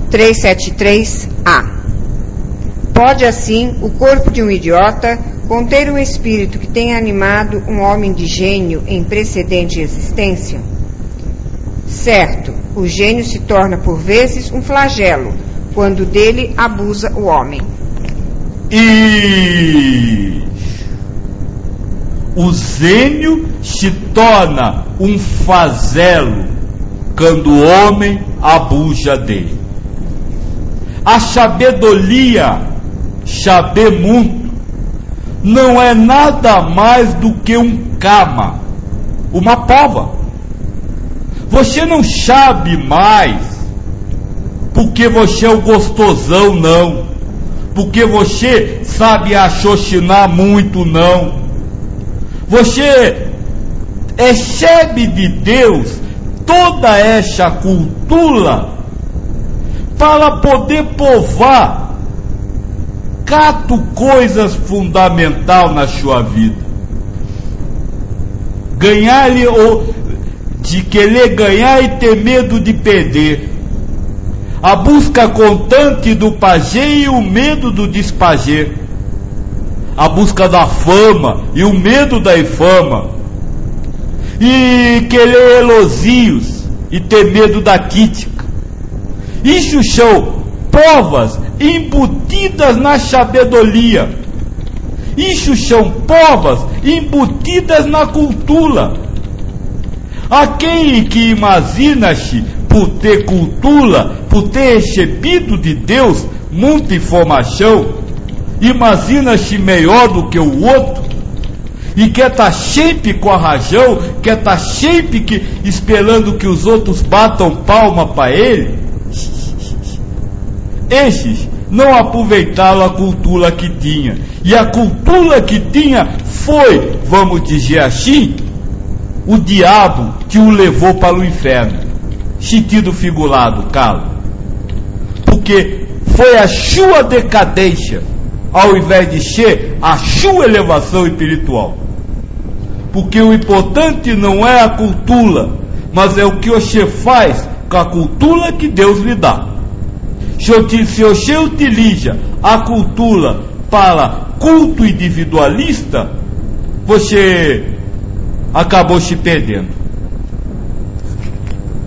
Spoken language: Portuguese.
373A. Pode, assim, o corpo de um idiota conter um espírito que tenha animado um homem de gênio em precedente existência? Certo, o gênio se torna por vezes um flagelo, quando dele abusa o homem. E o gênio se torna um flagelo quando o homem abusa dele. A sabedoria, saber muito, não é nada mais do que um karma, uma prova. Você não sabe mais porque você é o gostosão, não. Porque você sabe raciocinar muito, não. Você recebe de Deus toda essa cultura para poder provar 4 coisas fundamentais na sua vida. Ganhar ou de querer ganhar e ter medo de perder. A busca constante do prazer e o medo do desprazer. A busca da fama e o medo da infama. E querer elogios e ter medo da crítica. Isso são provas embutidas na sabedoria. Isso são provas embutidas na cultura. Aquele que imagina-se por ter cultura, por ter recebido de Deus muita informação, imagina-se melhor do que o outro, e quer estar sempre com a razão, quer estar sempre esperando que os outros batam palma para ele. Esses não aproveitaram a cultura que tinha, e a cultura que tinha foi, vamos dizer assim, o diabo que o levou para o inferno. Sentido figurado, Carlos. Porque foi a sua decadência, ao invés de ser a sua elevação espiritual. Porque o importante não é a cultura, mas é o que você faz com a cultura que Deus lhe dá. Se você utiliza a cultura para culto individualista, você acabou se perdendo.